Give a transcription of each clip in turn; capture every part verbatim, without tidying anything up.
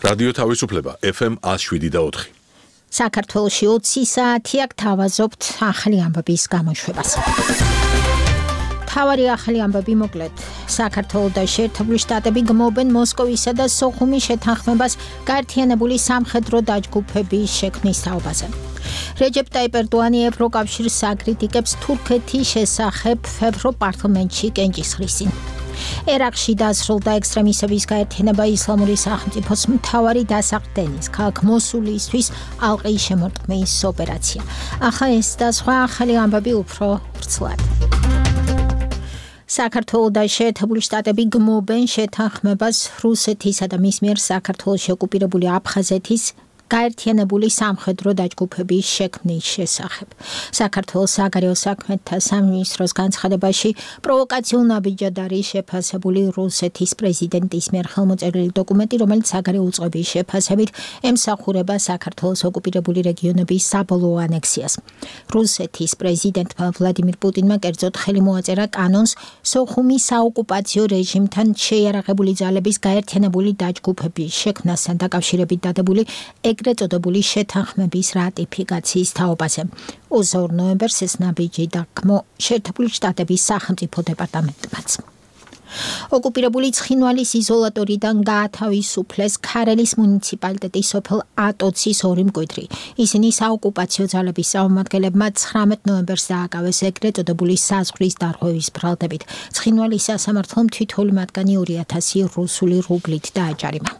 რადიო თავისუფლება ეფ ემ one oh seven point four. საქართველოში ოცი საათი აქ თავაზობთ ახალი ამბების გამოშვებას. თავარი ახალი ამბები მოკლედ. საქართველო და შეერთებული შტატები გმობენ მოსკოვისა და სოხუმის შეთანხმებას გაერთიანებული სამხედრო დაჯგუფების შექმნის თაობაზე. რეჯეპ ტაიპ ერდოანი ევროკავშირს აკრიტიკებს თურქეთის შესახებ ევროპარლამენტში კენჭისყრისին. ერაყში დასრულდა ექსტრემისტების გაერთიანება ისლამური სახელმწიფოს მთავარი დასაყრდენის ქალაქ მოსულისთვის ალყის შემორტყმის ოპერაცია. ახლა ეს და სხვა ახალი ამბები უფრო ვრცლად. საქართველო და შეერთებული შტატები გმობენ შეთანხმებას რუსეთისა და მის მიერ საქართველოში ოკუპირებული აფხაზეთის გაერთიანებული სამხედრო დაჯგუფების შექმნის შესახებ. საქართველოს საგარეო საქმეთა სამინისტროს განცხადებაში პროვოკაციულ ნაბიჯად არის შეფასებული რუსეთის პრეზიდენტის მიერ ხელმოწერილი დოკუმენტი, რომელიც საგარეო უწყების შეფასებით ემსახურება საქართველოს ოკუპირებული რეგიონების საბოლოო ანექსიას. რუსეთის პრეზიდენტმა ვლადიმირ პუტინმა კერძოდ ხელი მოაწერა კანონს სოხუმის საოკუპაციო რეჟიმთან შეიარაღებული ძალების გაერთიანებული დაჯგუფების შექმნასთან დაკავშირებით დადებული ეგრეთ წოდებული შეთანხმების რატიფიკაციის თაობაზე. ოცდაორ ნოემბერს ეს ნაბიჯი დაგმო შეერთებული შტატების სახელმწიფო დეპარტამენტმაც. ოკუპირებული ცხინვალის იზოლატორიდან გაათავისუფლეს ქარელის მუნიციპალიტეტის სოფელ ატოცის ორი მკვიდრი. ისინი საოკუპაციო ძალების წარმომადგენლებმა ცხრამეტ ნოემბერს დააკავეს ეგრეთ წოდებული საზღვრის დარღვევის ბრალდებით. ცხინვალის სასამართლომ თითოეული მათგანი ორი ათასი რუსული რუბლით დააჯარიმა.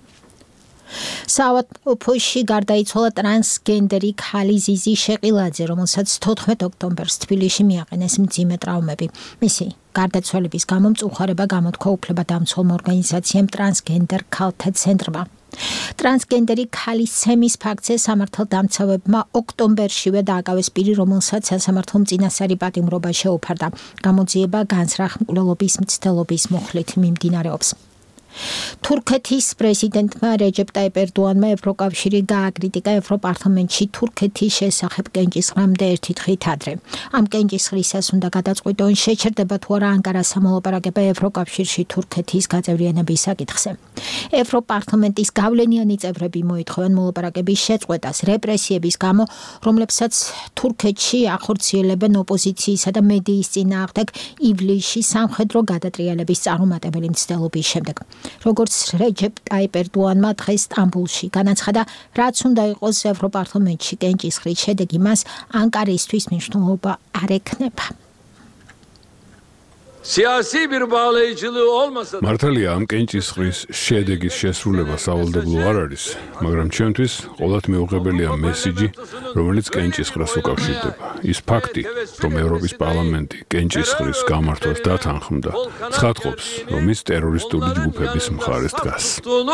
საავადმყოფოში გარდაიცვალა ტრანსგენდერი ქალი ზიზი შეყილაძე, რომელსაც თოთხმეტ ოქტომბერს თბილისში მიაყენეს მძიმე ტრავმები. მისი გარდაცვალების გამო მწუხარება გამოთქვა უფლებადამცველმა ორგანიზაციამ ტრანსგენდერ ქალთა ცენტრმა. ტრანსგენდერი ქალის ცემის ფაქტზე სამართალდამცავებმა ოქტომბერშივე დააკავეს პირი, რომელსაც სასამართლომ წინასწარი პატიმრობა შეუფარდა. გამოძიება განზრახ მკვლელობის მცდელობის მუხლით მიმდინარეობს. თურქეთის პრეზიდენტმა რეჯეპ ტაიპ ერდოანმა ევროკავშირი გააკრიტიკა ევროპარლამენტში თურქეთის შესახებ კენჭისყრამდე ერთი დღით ადრე. ამ კენჭისყრისას უნდა გადაწყვიტონ შეჩერდება თუ არა ანკარას სამოლაპარაკება ევროკავშირში თურქეთის გაწევრიანების საკითხზე. ევროპარლამენტის გავლენიანი წევრები მოითხოვენ მოლაპარაკების შეწყვეტას რეპრესიების გამო, რომლებსაც თურქეთში ახორციელებენ ოპოზიციისა და მედიის წინააღმდეგ ივლისში სამხედრო გადატრიალების წარუმატებელი მცდელობის შემდეგ. როგორც რეჯეპ ტაიპ ერდოანმა დღეს სტამბულში განაცხადა, რაც უნდა იყოს ევროპარლამენტში კენჭისყრის შედეგი მას ანკარისთვის მნიშვნელობა არ ექნება. მართალია ამ კენჭისყრის შედეგის შესრულება სავალდებულო არ არის, მაგრამ ჩემთვის ყოველთ მეუღებელია მესიჯი, რომელიც კენჭისყრას უკავშირდება. ის ფაქტი, რომ ევროპის პარლამენტი კენჭისყრის გამართვას დათანხმდა, ცხადყოფს, რომ ის ტერორისტული ჯგუფების მხარეს დგას.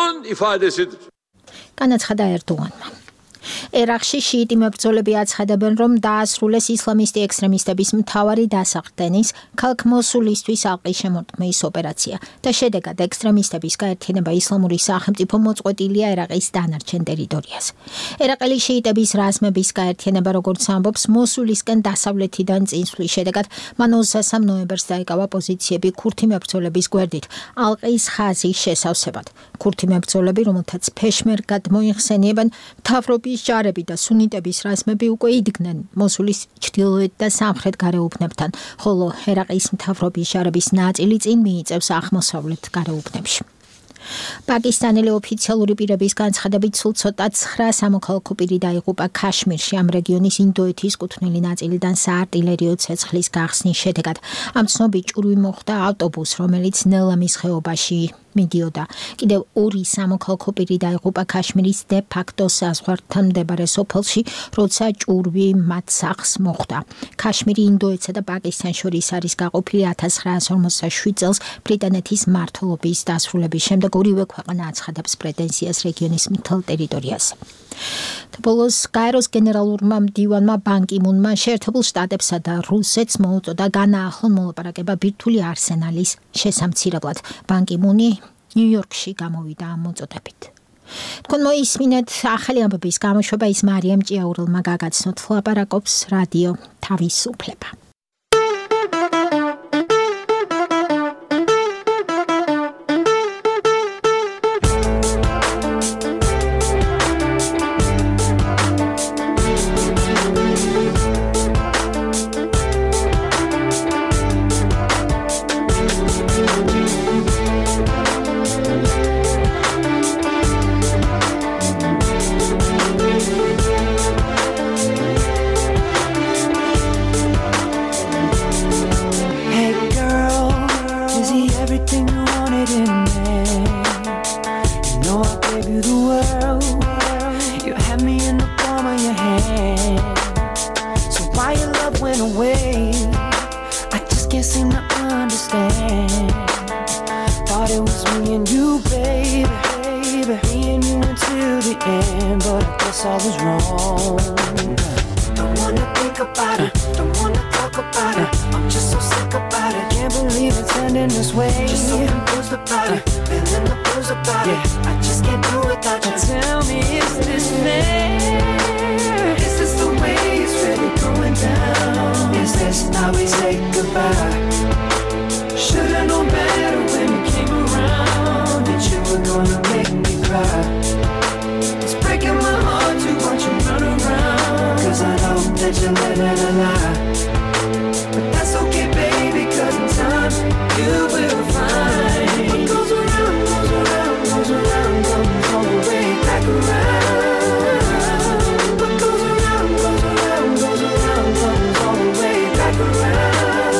განაცხადა ერდოანმა. ერაყში შიიტი მებრძოლები აცხადებენ, რომ დაასრულეს ისლამისტი ექსტრემისტების მთავარი დასაყრდენის ქალაქ მოსულისთვის ალყის შემორტყმის ოპერაცია და შედეგად ექსტრემისტების გაერთიანება ისლამური სახელმწიფო მოწყვეტილია ერაყის დანარჩენ ტერიტორიაზე. ერაყელი შიიტების რაზმების გაერთიანება, როგორც ამბობს, მოსულისკენ დასავლეთიდან წინსვლის შედეგად მან ოცდასამ ნოემბერს დაიკავა პოზიციები ქურთი მებრძოლების გვერდით ალყის ხაზის შესავსებად. ქურთი მებრძოლები, რომელთაც ფეშმერგად მოიხსენიებენ, მთავრობის ჯარები და სუნიტების რაზმები უკვე იდგნენ მოსულის ჩრდილოეთ და სამხრეთ გარეუბნებთან, ხოლო ერაყის მთავრობის ჯარების ნაწილი წინ მიიწევს აღმოსავლეთ გარეუბნებში. პაკისტანელი ოფიციალური პირების განცხადებით სულ ცოტა ცხრა სამოქალაქო პირი დაიღუპა ქაშმირში, ამ რეგიონის ინდოეთის კუთვნილი ნაწილიდან საარტილერიო ცეცხლის გახსნის შედეგად. ამ ცნობით ჭურვი მოხვდა ავტობუსს, რომელიც ნელამის ხეობაში მიდიოდა. კიდევ ორი სამოქალაქო პირი დაიღუპა ქაშმირის დე ფაქტო საზღვართან მდებარე სოფელში, როცა ჭურვი მათ სახლს მოხვდა. ქაშმირი ინდოეთსა და პაკისტანს შორის არის გაყოფილი ათას ცხრაასი ორმოცდაშვიდ წელს ბრიტანეთის მმართველობის დასრულების შემდეგ. ორივე ქვეყანა აცხადებს პრეტენზიას რეგიონის მთელ ტერიტორიაზე. ბოლოს გაეროს გენერალურმა მდივანმა ბან კი მუნმა შეერთებულ შტატებსა და რუსეთს მოუწოდა განაახლონ მოლაპარაკება ბირთვული არსენალის შესამცირებლად. ბან კი მუნი ნიუ-იორკში გამოვიდა ამ მოწოდებით. თქვენ მოისმინეთ ახალი ამბების გამოშვება, ის მარიამ ჭიაურელმა გაგაცნოთ, ლაპარაკობს რადიო თავისუფლება. I just can't seem to understand. Thought it was me and you, baby, baby. Me and you until the end, but I guess I was wrong. Don't wanna think about it, don't wanna talk about it. I'm just so sick about it. Can't believe it's ending this way. Just so confused about it, feeling the blues about it. I just can't do it without you. Tell me, is this fair? Is this the way it's really going down? Is this how we say goodbye? Should've known better when you came around that you were gonna make me cry. It's breaking my heart to watch you run around, cause I know that you're living a lie. But that's okay, baby, cause in time you will find what goes around, goes around, goes around, comes all the way back around. What goes around, goes around, goes around, comes all the way back around.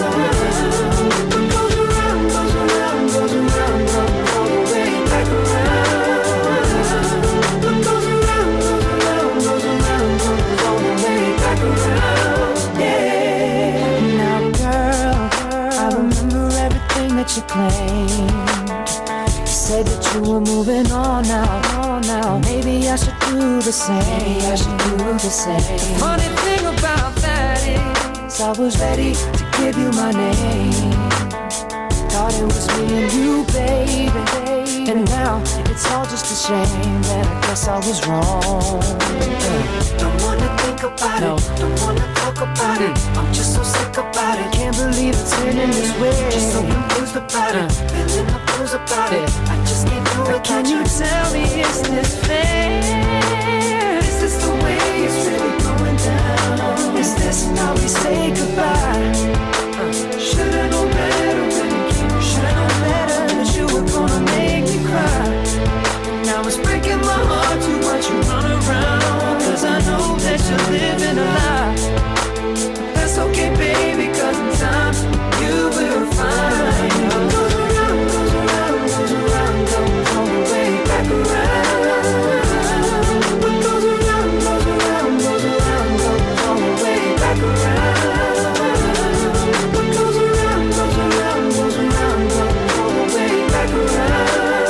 That you claimed. You said that you were moving on now, on now. Maybe I should do the same. Maybe I should do the same. The funny thing about that is I was ready to give you my name. Thought it was me and you, baby. And now it's all just a shame that I guess I was wrong. Don't wanna think about no. it, don't wanna talk about mm. it. I'm just so sick about it, can't believe it's ending this way. Just so confused about uh. it, feeling the blues about yeah. it. I just can't do it. Can you tell me, is this fair? Is this the way it's really going down? Is this how we say goodbye? Uh. Should've known better when you came. Should've known better that you were gonna make me cry. Now it's breaking my heart to watch you run around, cause I know that you're living a lie. But that's okay, baby, cause in time you will find what goes around, goes around, goes around, comes all the way back around. What goes around, goes around, goes around, comes all the way back around. What goes around, goes around, goes around, comes all the way back around.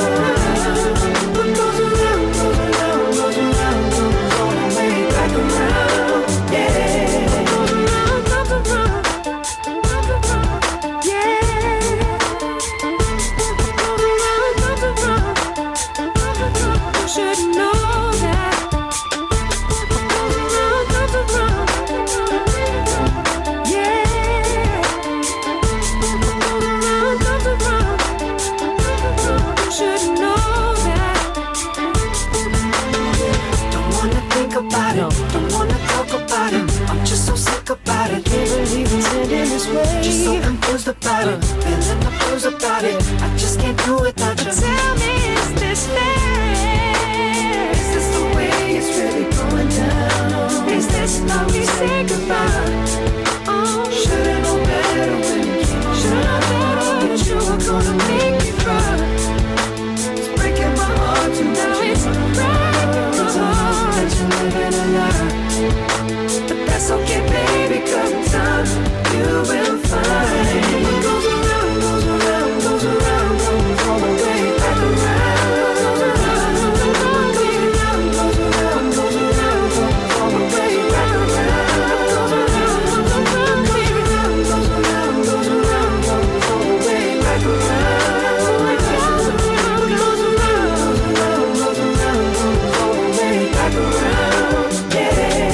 About it, feeling the blues about it. I just can't do it without you. Tell me, is this fair? Is this the way it's really going down? Is this how we say goodbye? Oh, should've known better when you came. Should've known that you were gonna make me cry. It's breaking my heart to now it's breaking my heart that you're living a lie. But that's okay, baby, cause in time you will find. What goes around, goes around, goes around, comes all the way back around. What goes around, goes around, goes around, comes all the way back around. What goes around, goes around, goes around, goes around, comes all the way back around. What goes around, goes around, goes around, comes all the way back around. Yeah.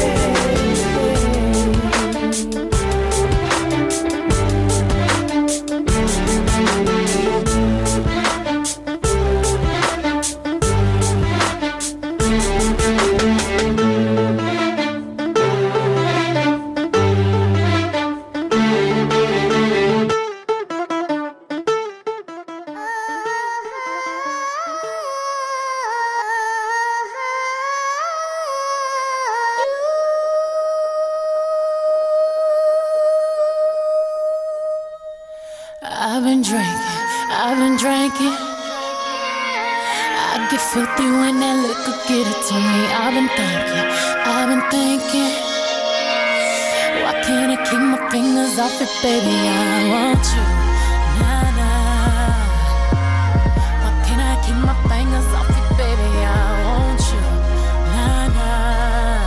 I've been drinking, I've been drinking. I get filthy when that liquor get it to me. I've been thinking, I've been thinking. Why can't I keep my fingers off it, baby? I want you. Nah, nah. Why can't I keep my fingers off it, baby? I want you. Nah, nah.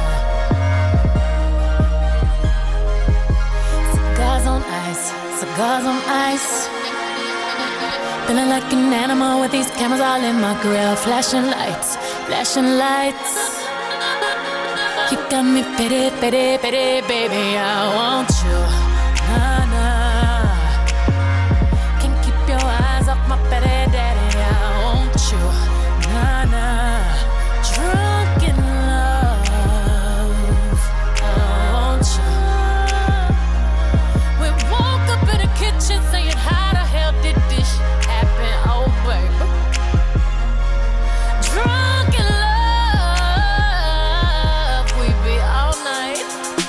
Cigars on ice, cigars on ice. Feeling like an animal with these cameras all in my grill. Flashing lights, flashing lights. You got me pity, pity, pity, baby, I want you. Nah, nah. Can't keep your eyes off my pity, daddy, I want you. Nah, nah. Drunk in love, I want you. We woke up in the kitchen saying, how the hell did this happen? Oh, baby. Drunk in love, we be all night.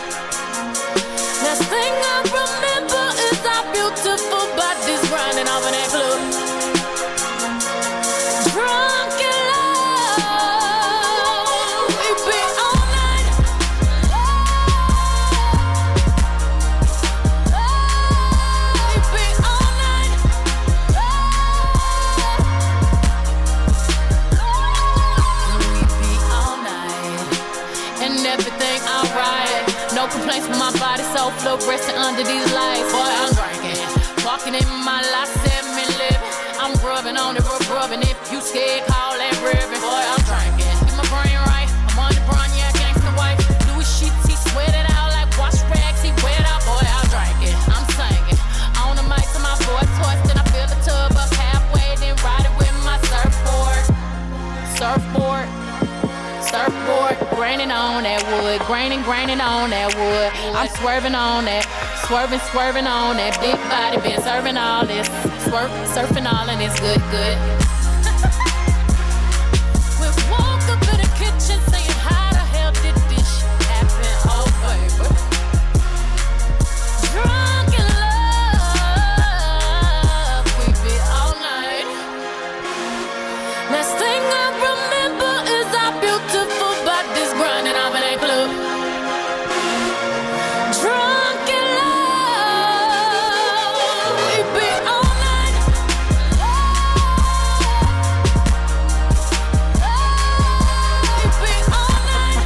Last thing I remember is our beautiful bodies grinding off in that club. Drunk in love, we be all night. We be all night. We be all night. And everything alright. No complaints from my body, so fluorescent under these lights. Boy, I'm drinking. Walking in my life, seven living. I'm grubbing on it, rub rubbing. If you scared, call that ribbon. Boy, I'm drinking. Get my brain right. I'm on the brown, yeah, gangsta wife. Louis sheets, he sweat it out like wash rags. He wet out, boy, I'm drinking. I'm singing. On the mic to my boy toys, then I fill the tub up halfway, then ride it with my surfboard. Surfboard. Surfboard, graining on that wood, graining, graining on that wood. I'm swerving on that, swerving, swerving on that big body, been serving all this, swerve, surfing all and it's good, good. We woke up in the kitchen saying, how the hell did this shit happen? Oh, baby. Drunk in love, we be all night. Last thing I remember is our beautiful bodies grinding off in that club. Drunk in love, we be all night. We be all night.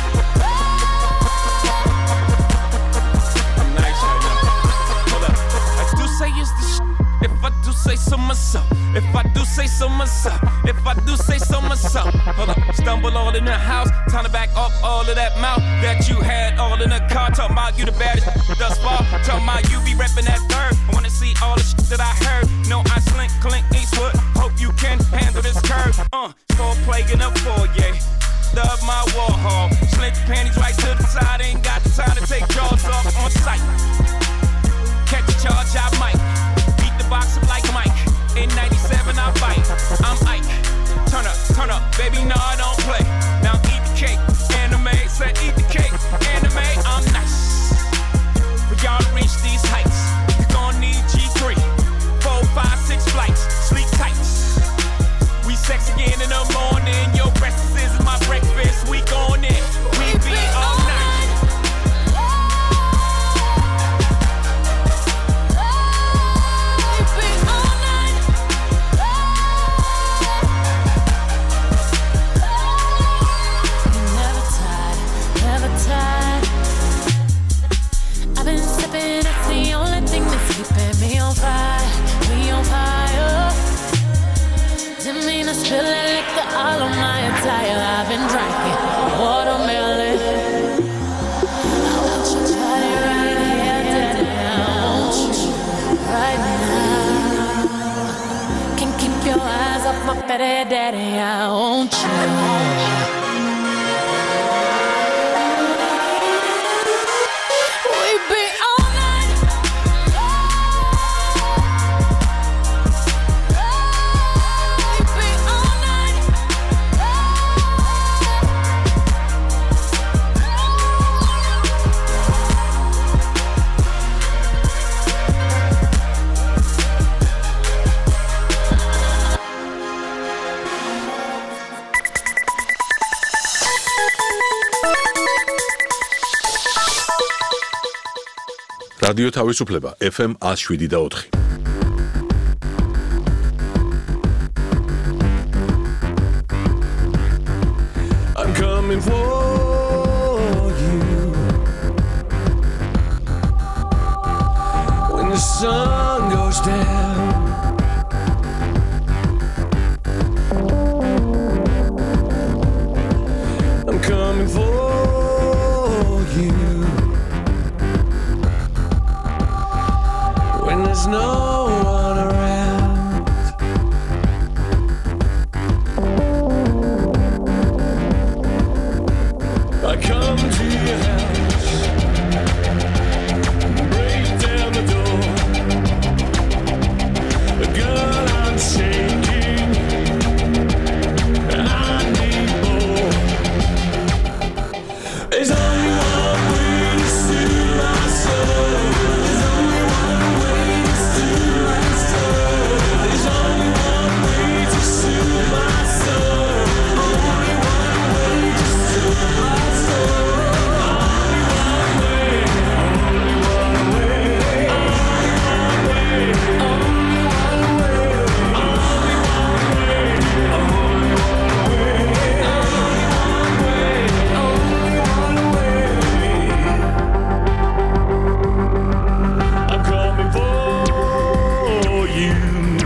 I'm nice right now. Hold up. I do say it's the sh- if I do say so myself. If I do say so myself. If I do say so myself. Hold up. Stumble all in the house. Time to back up all of that mouth that you had all in the car. Talking about you the baddest thus far. Talking about you be repping that third. I wanna see all the shit that I heard. No, I slink, Clint Eastwood. Hope you can handle this curve. Uh, score plague in the foyer. Love my Warhol. Slink your panties right to the side. Ain't got the time to take jaws off on sight. Catch a charge, I might. Beat the box up like Mike. In ninety-seven, I bite. I'm Ike. Turn up, turn up, baby, no, I don't play. Now eat the cake, anime, say eat the cake, anime, I'm nice. For y'all to reach these heights, you're gonna need G three, four, five, six flights, sleep tight. We sex again in the morning, your breakfast is my breakfast, we going in, we be all night. I've been sipping, it's the only thing that's keeping me on fire, me on fire. Didn't mean to spill that liquor all on my attire. I've been drinking watermelon. I want your body right here today. I want you right now. Can't keep your eyes off my petty daddy. I want you. რადიო თავისუფლება F M one oh seven და four. I'm coming for you when the sun goes down. I'm coming for you when there's no one around. I come to your house, break down the door. Girl, I'm shaking, I need more. There's only one way to soothe my soul. There's only one way to soothe my soul. There's only one way to soothe my soul. Only one way to soothe my soul. Only one way. Only one way. Only one way. Only one way. Only one way. Only one way. Only one way. I'm coming for you.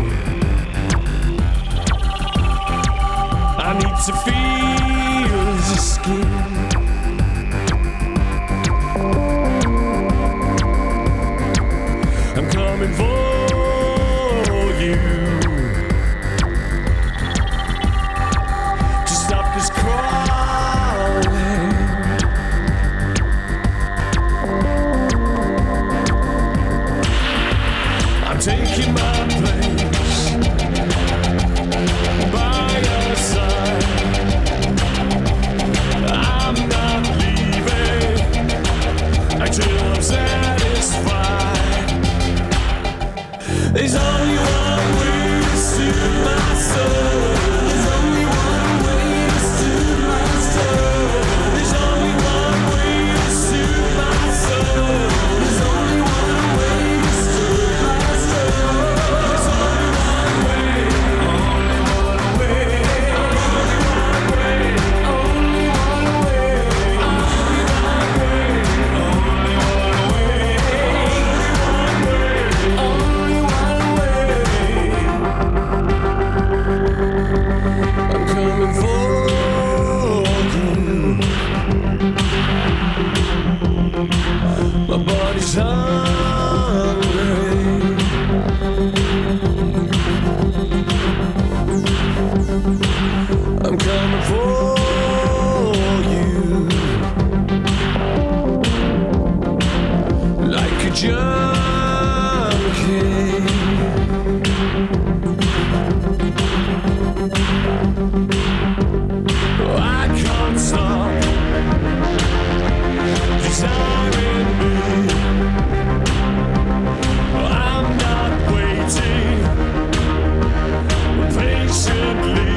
I need to feel your skin. I'm coming for you to stop this crawling. I'm taking my place by your side. I'm not leaving until I'm satisfied. There's only one way to soothe my soul. There's only one way to soothe my soul. There's only one way to soothe my soul. There's only one way to soothe my soul. There's only one way. Only one way. Only one way. Only one way. Only one way. Only one way. Only one way. I'm coming for you. My body's hungry. I'm coming for you like a junkie. I can't stop desiring me. I'm not waiting patiently.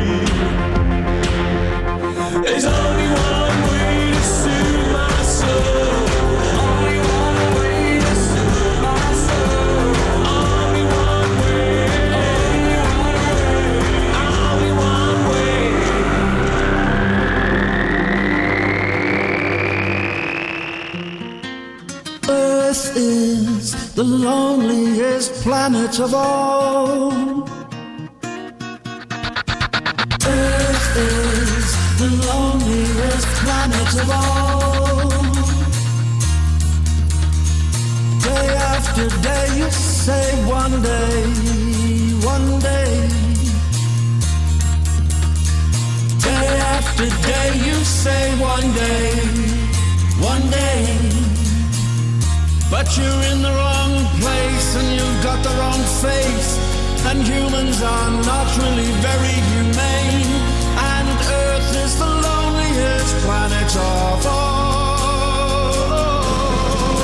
There's only one way to soothe my soul. Only one way to soothe my soul. Only one way. Only one way. Only one way. Earth is the loneliest planet of all. Earth is the loneliest planet of all. Day after day you say one day, one day. Day after day you say one day, one day. But you're in the wrong place and you've got the wrong face. And humans are not really very humane. And Earth is the loneliest planet of all.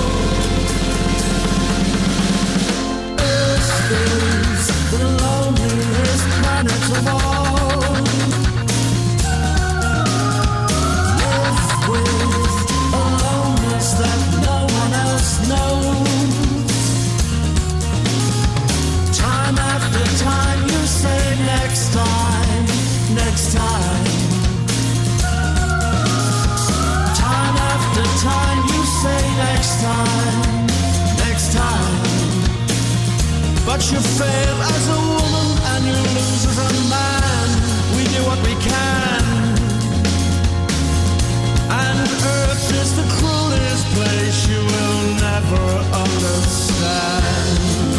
Earth is the loneliest planet of all. Live with a loneliness that no one else knows. But you fail as a woman and you lose as a man. We do what we can. And Earth is the cruelest place you will never understand.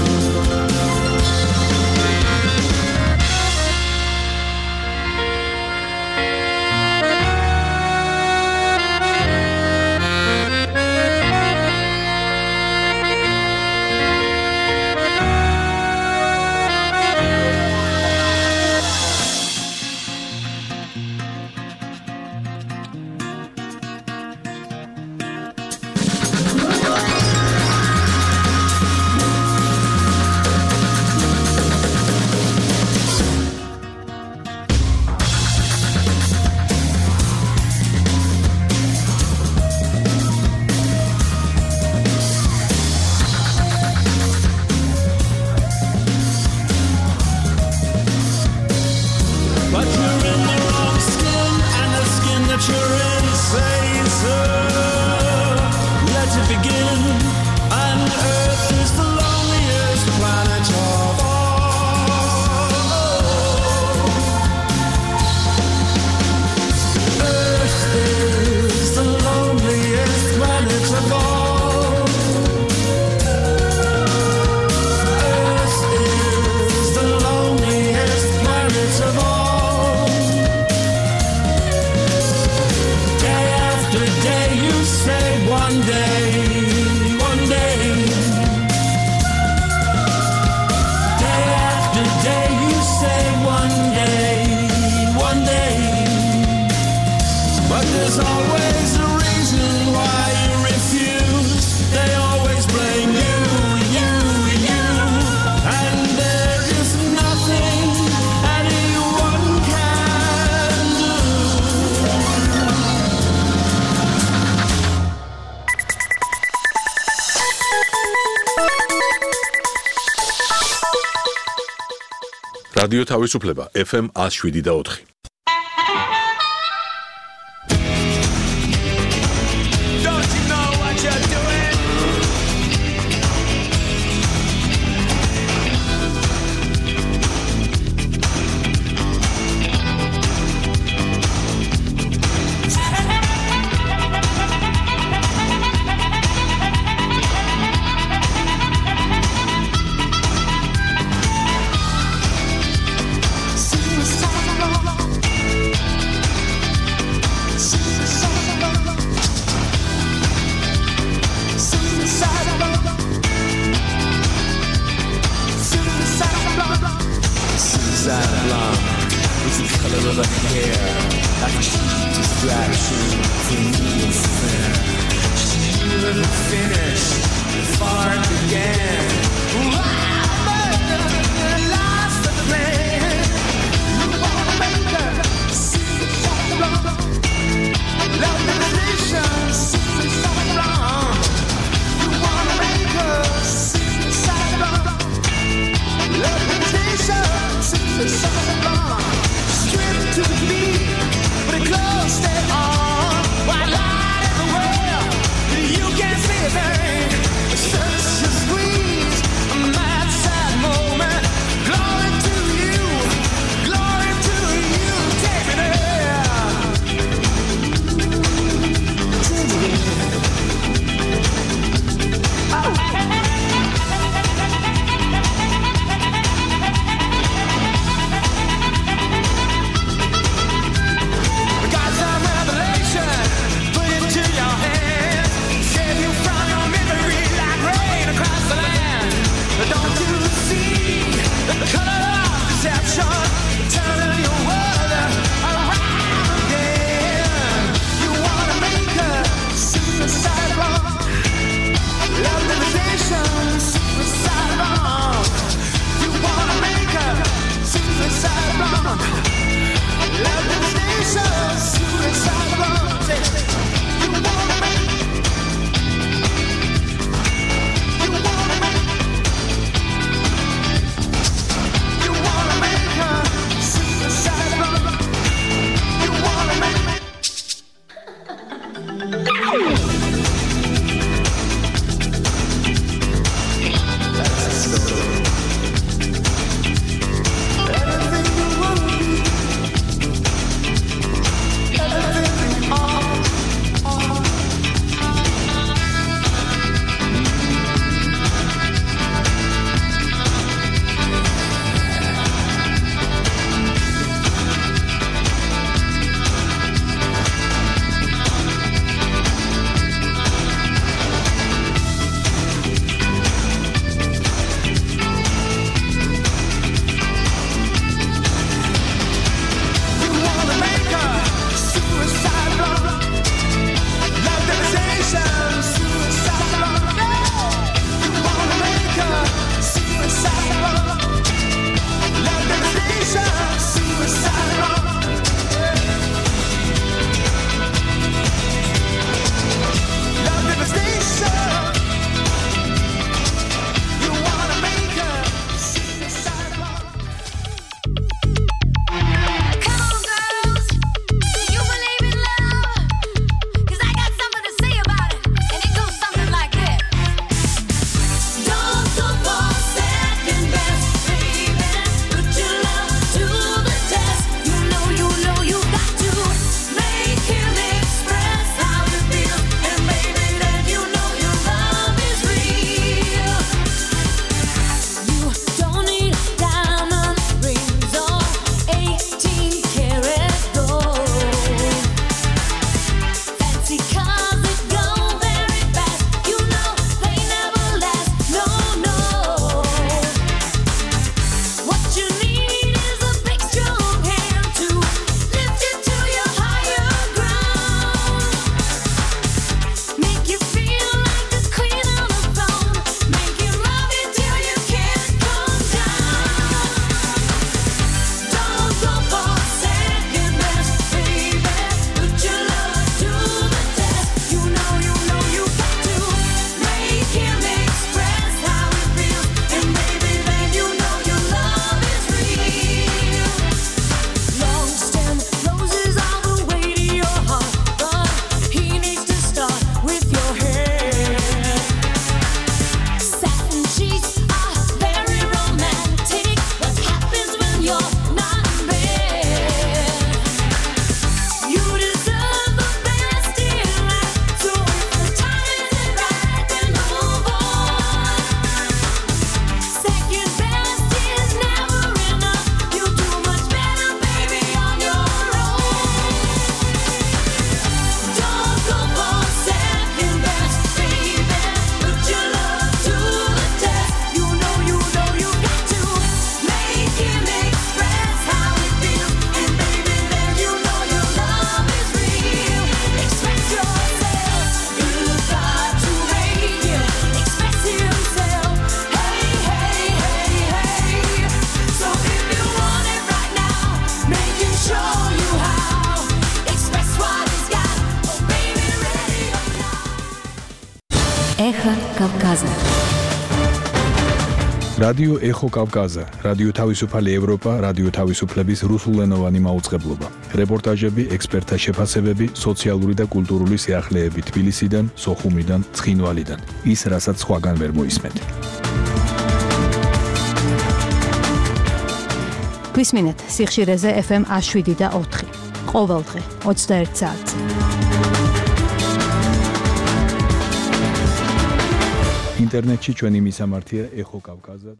რადიო თავისუფლება ეფ ემ one oh seven და four. You can't see a thing. It's just sweet. რადიო ეხო კავკაზა, რადიო თავისუფალი ევროპა, რადიო თავისუფლების რუსულენოვანი მაუწყებლობა. რეპორტაჟები, ექსპერტთა შეფასებები, სოციალური და კულტურული სიახლეები თბილისიდან, სოხუმიდან, ცხინვალიდან. ის, რასაც სხვაგან ვერ მოისმენთ. გვისმინეთ სიხშირეზე ეფ ემ ას შვიდი და ოთხი. ყოველდღე ოცდაერთ საათზე. ინტერნეტში ჩვენი მისამართია ეხო კავკაზა